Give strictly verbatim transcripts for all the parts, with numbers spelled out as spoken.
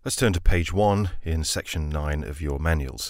Let's turn to page one in section nine of your manuals.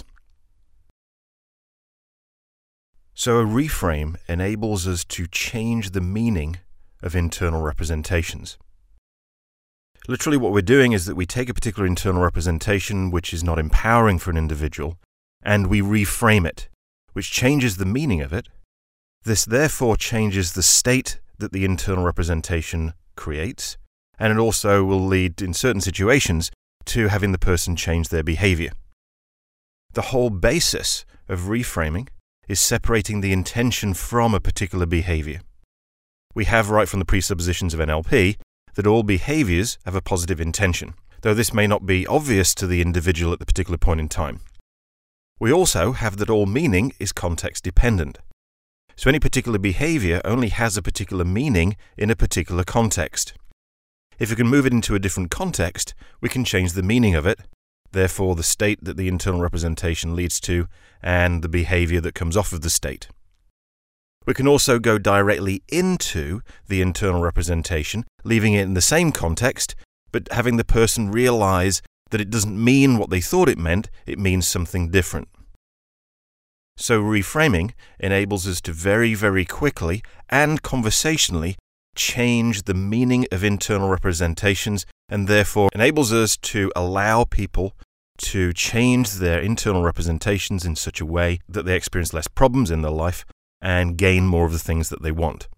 So a reframe enables us to change the meaning of internal representations. Literally what we're doing is that we take a particular internal representation which is not empowering for an individual, and we reframe it, which changes the meaning of it. This therefore changes the state that the internal representation creates, and it also will lead, in certain situations, to having the person change their behavior. The whole basis of reframing is separating the intention from a particular behavior. We have right from the presuppositions of N L P that all behaviors have a positive intention, though this may not be obvious to the individual at the particular point in time. We also have that all meaning is context dependent. So any particular behavior only has a particular meaning in a particular context. If we can move it into a different context, we can change the meaning of it, therefore the state that the internal representation leads to, and the behavior that comes off of the state. We can also go directly into the internal representation, leaving it in the same context, but having the person realize that it doesn't mean what they thought it meant, it means something different. So reframing enables us to very, very quickly and conversationally change the meaning of internal representations, and therefore enables us to allow people to change their internal representations in such a way that they experience less problems in their life and gain more of the things that they want.